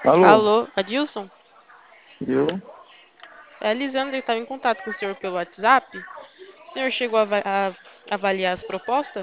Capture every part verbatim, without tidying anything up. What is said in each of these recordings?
Alô, Alô, Adilson? eu? É a Lisandra estava em contato com o senhor pelo WhatsApp. O senhor chegou a, ava- a avaliar as propostas?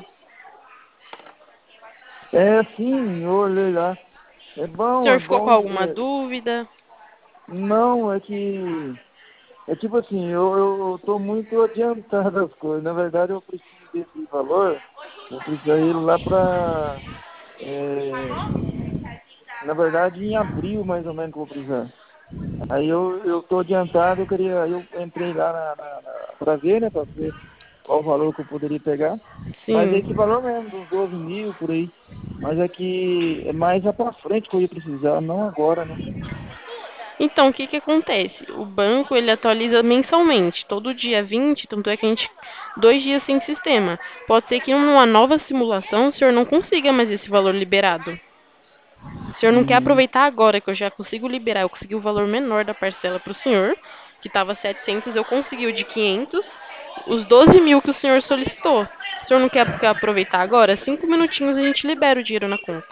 É, sim, eu olhei lá. É O bom, é senhor ficou com bom. alguma É, dúvida? não, é que. É tipo assim, eu, eu, eu tô muito adiantado das coisas. Na verdade, eu preciso desse valor. Eu preciso ir lá pra. é, na verdade, em abril, mais ou menos, que eu vou precisar. Aí eu, eu tô adiantado, eu queria. Aí eu entrei lá na, na, na, pra ver, né? Pra ver qual o valor que eu poderia pegar. Mas é Sim. esse valor mesmo, dos doze mil por aí. Mas é que é mais lá pra frente que eu ia precisar, não agora, né? Então, o que que acontece? O banco, ele atualiza mensalmente, todo dia vinte, tanto é que a gente, dois dias sem sistema. Pode ser que numa nova simulação o senhor não consiga mais esse valor liberado. O senhor não quer Uhum. aproveitar agora que eu já consigo liberar, eu consegui o valor menor da parcela para o senhor, que estava setecentos, eu consegui o de quinhentos, os doze mil que o senhor solicitou. O senhor não quer, quer aproveitar agora? Cinco minutinhos a gente libera o dinheiro na conta.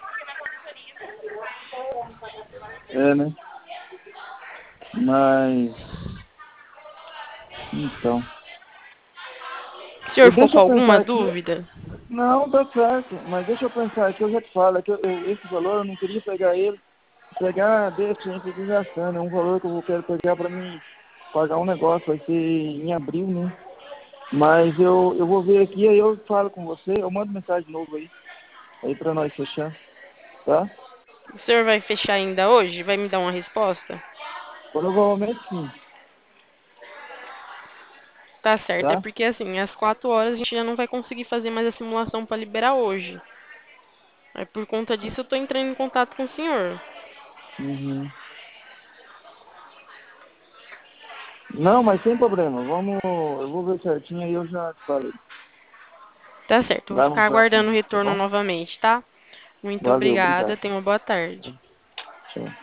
É, né? Mas, então. O E senhor ficou deixa com eu alguma pensar aqui. dúvida? Não, tá certo. Mas deixa eu pensar aqui, eu já te falo, é que eu, eu- esse valor eu não queria pegar ele, pegar desse aí que gastando. É um valor que eu quero pegar pra mim pagar um negócio, vai ser em abril, né? Mas eu, eu vou ver aqui, aí eu falo com você, eu mando mensagem de novo aí, aí pra nós fechar, tá? O senhor vai fechar ainda hoje? Vai me dar uma resposta? Provavelmente sim, Tá certo, é tá? porque assim, às quatro horas a gente já não vai conseguir fazer mais a simulação para liberar hoje. Aí por conta disso eu tô entrando em contato com o senhor. Uhum. Não, mas sem problema, vamos, eu vou ver certinho aí eu já te falei, Tá certo, eu vou lá no ficar zap, aguardando o tá retorno bom? novamente, tá? Muito Valeu, obrigada, obrigado. tenha uma boa tarde. Tchau.